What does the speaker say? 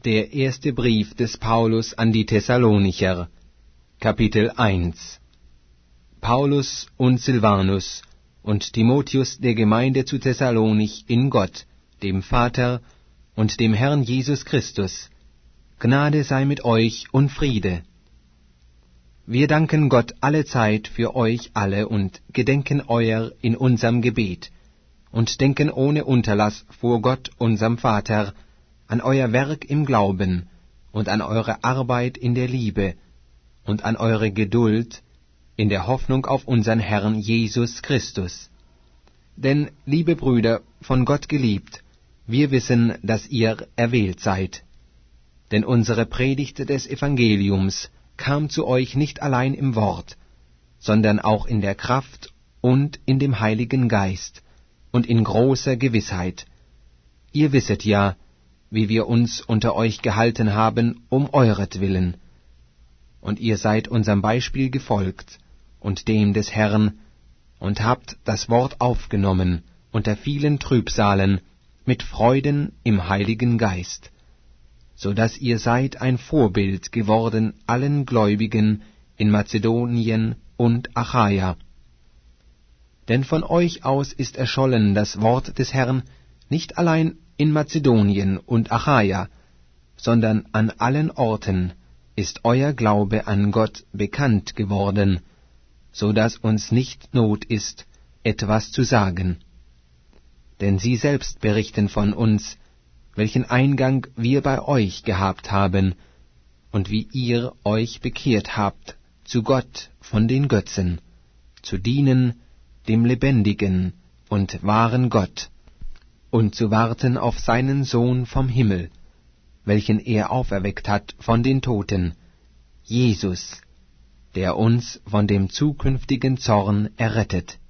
Der erste Brief des Paulus an die Thessalonicher, Kapitel 1. Paulus und Silvanus und Timotheus der Gemeinde zu Thessalonich in Gott, dem Vater und dem Herrn Jesus Christus. Gnade sei mit euch und Friede. Wir danken Gott allezeit für euch alle und gedenken euer in unserem Gebet und denken ohne Unterlass vor Gott, unserem Vater, an euer Werk im Glauben und an eure Arbeit in der Liebe und an eure Geduld in der Hoffnung auf unseren Herrn Jesus Christus. Denn, liebe Brüder, von Gott geliebt, wir wissen, dass ihr erwählt seid. Denn unsere Predigt des Evangeliums kam zu euch nicht allein im Wort, sondern auch in der Kraft und in dem Heiligen Geist und in großer Gewissheit. Ihr wisset ja, wie wir uns unter euch gehalten haben, um euretwillen. Und ihr seid unserem Beispiel gefolgt und dem des Herrn, und habt das Wort aufgenommen unter vielen Trübsalen, mit Freuden im Heiligen Geist, so dass ihr seid ein Vorbild geworden allen Gläubigen in Mazedonien und Achaia. Denn von euch aus ist erschollen das Wort des Herrn nicht allein in Mazedonien und Achaia, sondern an allen Orten ist euer Glaube an Gott bekannt geworden, so dass uns nicht Not ist, etwas zu sagen. Denn sie selbst berichten von uns, welchen Eingang wir bei euch gehabt haben, und wie ihr euch bekehrt habt zu Gott von den Götzen, zu dienen dem lebendigen und wahren Gott, und zu warten auf seinen Sohn vom Himmel, welchen er auferweckt hat von den Toten, Jesus, der uns von dem zukünftigen Zorn errettet,